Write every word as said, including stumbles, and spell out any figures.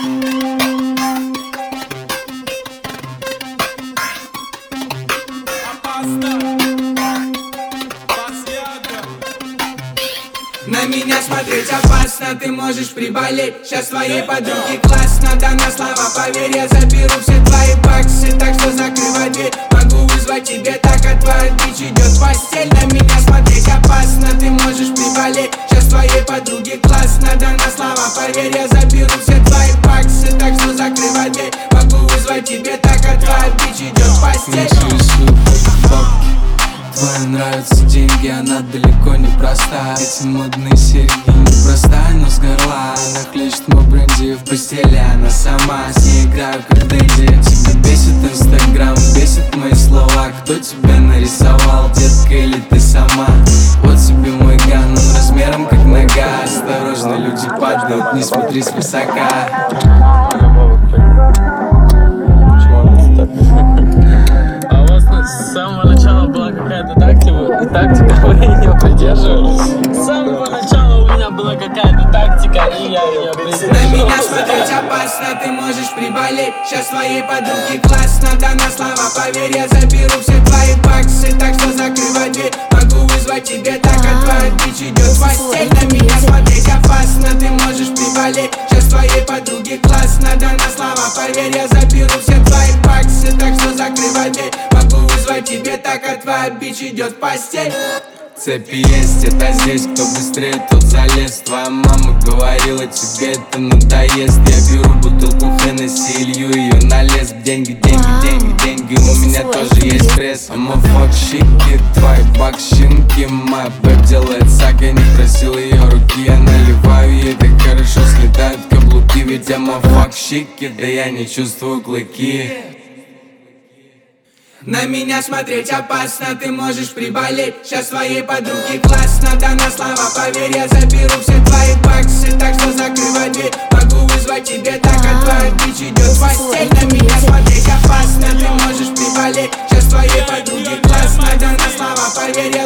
На меня смотреть опасно, ты можешь приболеть. Сейчас твоей подруге классно, да на слова поверь. Я заберу все твои баксы, так что закрывай дверь. Могу вызвать тебе, так а твоя дичь идет в постель. На меня смотреть опасно, ты можешь приболеть. Сейчас твоей подруге классно, да на слова поверь. Я заберу все твои баксы, так что закрывай дверь. Могу вызвать тебе, так а твоя дичь идет в постель. Твои нравятся деньги, она далеко не проста. Эти модные серьги непростая, но с горла. Она хлещет мой бренди в постели, она сама. С ней играю как Дэдди. Тебя бесит инстаграм, бесит мои слова. Кто тебя нарисовал, детка, или ты сама? Вот тебе мой ган, он размером как нога. Осторожно, люди падают, не смотри свысока. С самого начала была какая-то тактика, тактика, вы ее придерживались. С самого начала у меня была какая-то тактика, и я ее придерживался. На меня смотреть опасно, ты можешь приболеть. Сейчас твоей подруге классно, да на слова поверь. Я заберу все твои баксы, так что закрывай дверь. Могу вызвать тебе, так а твоя дичь идет в постель. На меня смотреть опасно, ты можешь приболеть. Сейчас твоей подруге классно, да на слова поверь. Я заберу все твои баксы, так что закрывай дверь. Могу вызвать тебе, так а твоя бич идет в постель. Цепи есть, это здесь, кто быстрее, тот залез. Твоя мама говорила, тебе это надоест. Я беру бутылку Хеннесси, илью ее на лес. Деньги, деньги, деньги, деньги, у меня тоже есть пресс. Ама факщики, твои бакщинки. Моя бэб делает сак, я не просил ее руки. Я наливаю ей, так хорошо слетают каблуки. Ведь ама факщики, да я не чувствую клыки. На меня смотреть опасно, ты можешь приболеть. Сейчас твоей подруге классно, да на слова поверь. Я заберу все твои баксы, так что закрывай дверь. Могу вызвать тебе, так а твоя дичь идет в постель. На меня смотреть опасно, ты можешь приболеть. Сейчас твоей подруге классно, да на слова поверь.